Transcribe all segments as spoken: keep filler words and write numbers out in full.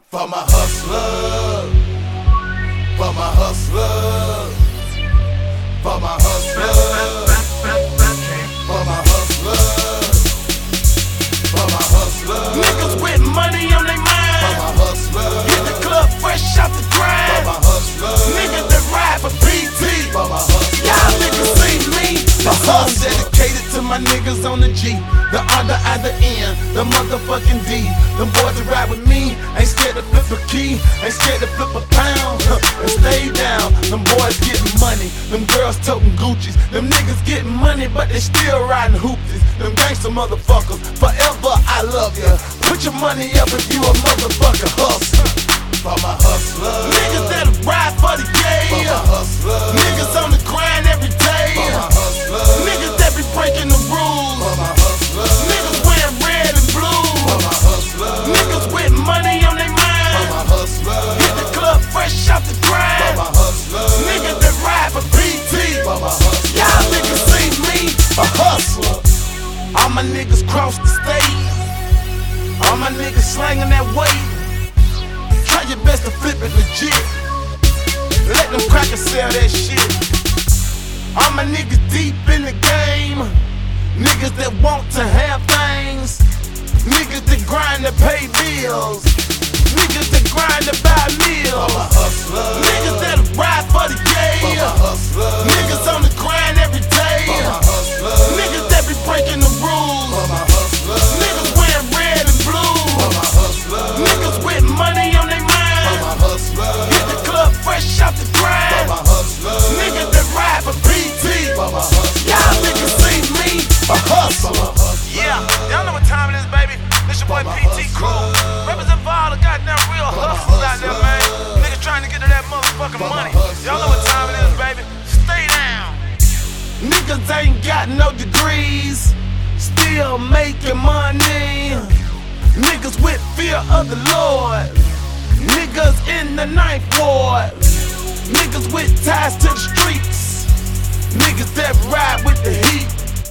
For my hustler, for my hustler, for my hustler, for my hustler, for my hustler. Niggas with money on their mind. For my hustler. Hit the club fresh out the grind. For my hustler. Niggas that ride for P T. For my hustler. Y'all niggas see me. The song dedicated to my niggas on the G, the R, the I, the N, the motherfucking D. Them boys that ride with me ain't scared to flip a key, ain't scared to flip a pound, huh, and stay down. Them boys getting money, them girls toting Gucci's. Them niggas getting money, but they still riding hoopties. Them gangsta motherfuckers, forever I love ya. Put your money up if you a motherfucker hustler. For my hustler. Niggas that ride for the For my yeah. hustler. Niggas on the grind every day. For my hustler. Niggas that be breaking the rules. For my hustler. Niggas wearing red and blue. For my hustler. Niggas with money on their For mind. my hustler. Hit the club fresh out the For grind. my hustler. Niggas that ride for P T. For my hustler. Y'all niggas see me. A hustler. All my niggas cross the state. All my niggas slanging that weight. Try your best to flip it legit. Let them crackers sell that shit. All my niggas deep in the game. Niggas that want to have things. Niggas that grind to pay bills. Niggas that grind to buy For meals. my hustler. Niggas that ride for the For my yeah. hustler. Niggas on the grind every day. For my hustler. Niggas that be breaking the For rules. my hustler. Niggas wearing red and blue. For my hustler. Niggas with money on their For mind. my hustler. Hit the club fresh out the For grind. my hustler. Niggas that ride for P T. For my hustler. Y'all niggas see me. A hustler. Yeah, y'all know what time it is, baby. This your boy For my P T Crew. hustler. Represent for all the goddamn real For my hustlers out there, man. hustler. Niggas trying to get to that motherfucking For my money. Y'all know what time it is, baby. Stay down. Niggas ain't got no degrees, still making money. Niggas with fear of the Lord. Niggas in the ninth ward. Niggas with ties to the streets. Niggas that ride with the heat.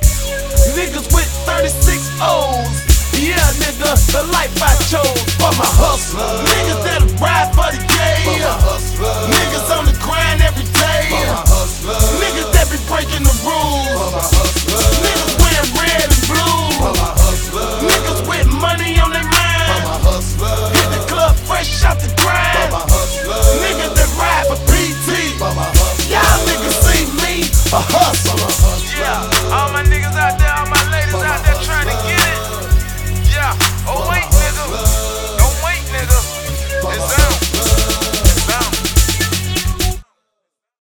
Niggas with thirty-six O's. Yeah, nigga, the life I chose for my hustler. Niggas that ride for the For my yeah. hustler. Niggas on the grind every day. For my hustler. Niggas that be breaking the For rules. my